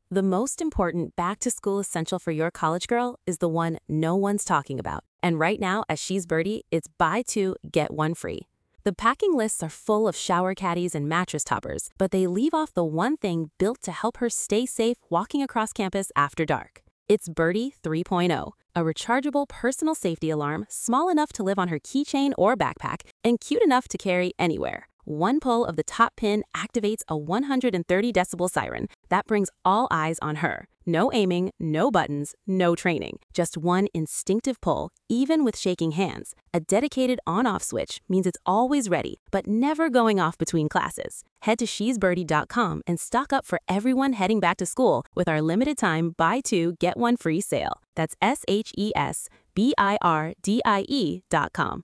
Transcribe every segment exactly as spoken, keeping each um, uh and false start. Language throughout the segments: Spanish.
The most important back-to-school essential for your college girl is the one no one's talking about. And right now at She's Birdie, it's buy two, get one free. The packing lists are full of shower caddies and mattress toppers, but they leave off the one thing built to help her stay safe walking across campus after dark. It's Birdie three point oh, a rechargeable personal safety alarm small enough to live on her keychain or backpack and cute enough to carry anywhere. One pull of the top pin activates a one hundred thirty decibel siren that brings all eyes on her. No aiming, no buttons, no training. Just one instinctive pull, even with shaking hands. A dedicated on-off switch means it's always ready, but never going off between classes. Head to she's birdie dot com and stock up for everyone heading back to school with our limited time buy two, get one free sale. That's S H E S B I R D I E dot com.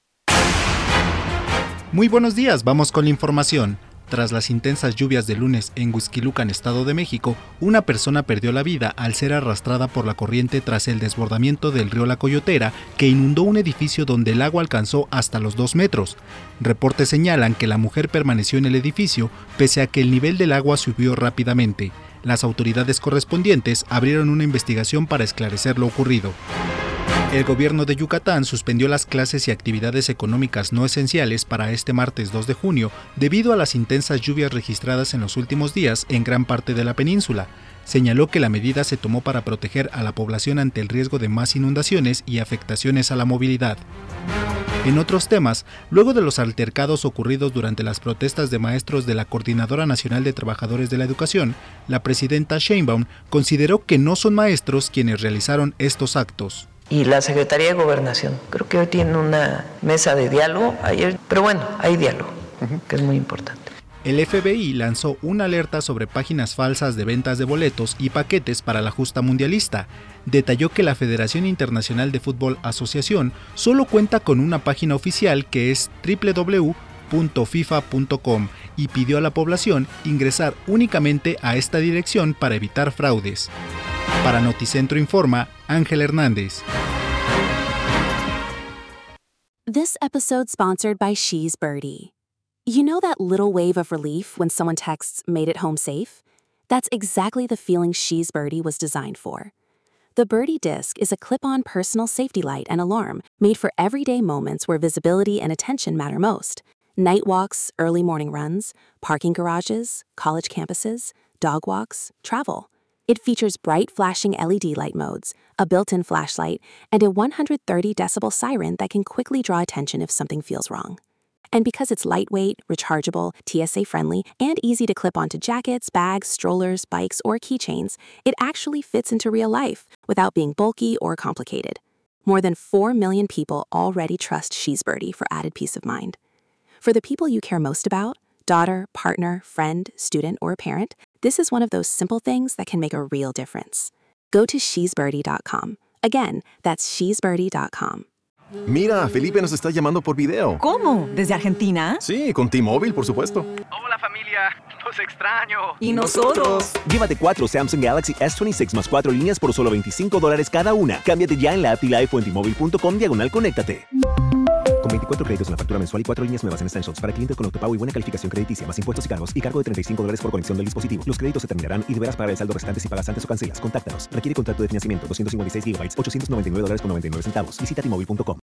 Muy buenos días, vamos con la información. Tras las intensas lluvias de lunes en Huixquilucan, Estado de México, una persona perdió la vida al ser arrastrada por la corriente tras el desbordamiento del río La Coyotera, que inundó un edificio donde el agua alcanzó hasta los dos metros. Reportes señalan que la mujer permaneció en el edificio pese a que el nivel del agua subió rápidamente. Las autoridades correspondientes abrieron una investigación para esclarecer lo ocurrido. El gobierno de Yucatán suspendió las clases y actividades económicas no esenciales para este martes dos de junio debido a las intensas lluvias registradas en los últimos días en gran parte de la península. Señaló que la medida se tomó para proteger a la población ante el riesgo de más inundaciones y afectaciones a la movilidad. En otros temas, luego de los altercados ocurridos durante las protestas de maestros de la Coordinadora Nacional de Trabajadores de la Educación, la presidenta Sheinbaum consideró que no son maestros quienes realizaron estos actos. Y la Secretaría de Gobernación, creo que hoy tiene una mesa de diálogo, ayer, pero bueno, hay diálogo, uh-huh. que es muy importante. El F B I lanzó una alerta sobre páginas falsas de ventas de boletos y paquetes para la justa mundialista. Detalló que la Federación Internacional de Fútbol Asociación solo cuenta con una página oficial que es doble u doble u doble u punto fifa punto com y pidió a la población ingresar únicamente a esta dirección para evitar fraudes. Para Noticentro Informa, Ángel Hernández. This episode sponsored by She's Birdie. You know that little wave of relief when someone texts, "Made it home safe"? That's exactly the feeling She's Birdie was designed for. The Birdie Disc is a clip-on personal safety light and alarm made for everyday moments where visibility and attention matter most. Night walks, early morning runs, parking garages, college campuses, dog walks, travel. It features bright flashing L E D light modes, a built-in flashlight, and a one hundred thirty decibel siren that can quickly draw attention if something feels wrong. And because it's lightweight, rechargeable, T S A-friendly, and easy to clip onto jackets, bags, strollers, bikes, or keychains, it actually fits into real life without being bulky or complicated. More than four million people already trust She's Birdie for added peace of mind. For the people you care most about, daughter, partner, friend, student, or parent, this is one of those simple things that can make a real difference. Go to she's birdie dot com. Again, that's she's birdie dot com. Mira, Felipe nos está llamando por video. ¿Cómo? ¿Desde Argentina? Sí, con T-Mobile, por supuesto. Hola familia, los extraño. ¿Y nosotros? Llévate cuatro Samsung Galaxy S veintiséis más cuatro líneas por solo veinticinco dólares cada una. Cámbiate ya en la app T-Life o en T Mobile punto com diagonal conéctate. Con veinticuatro créditos en la factura mensual y cuatro líneas nuevas en Essentials para clientes con autopago y buena calificación crediticia, más impuestos y cargos y cargo de treinta y cinco dólares por conexión del dispositivo. Los créditos se terminarán y deberás pagar el saldo restante si pagas antes o cancelas. Contáctanos. Requiere contrato de financiamiento doscientos cincuenta y seis gigabytes, ochocientos noventa y nueve dólares con noventa y nueve centavos. Visita T Mobile punto com.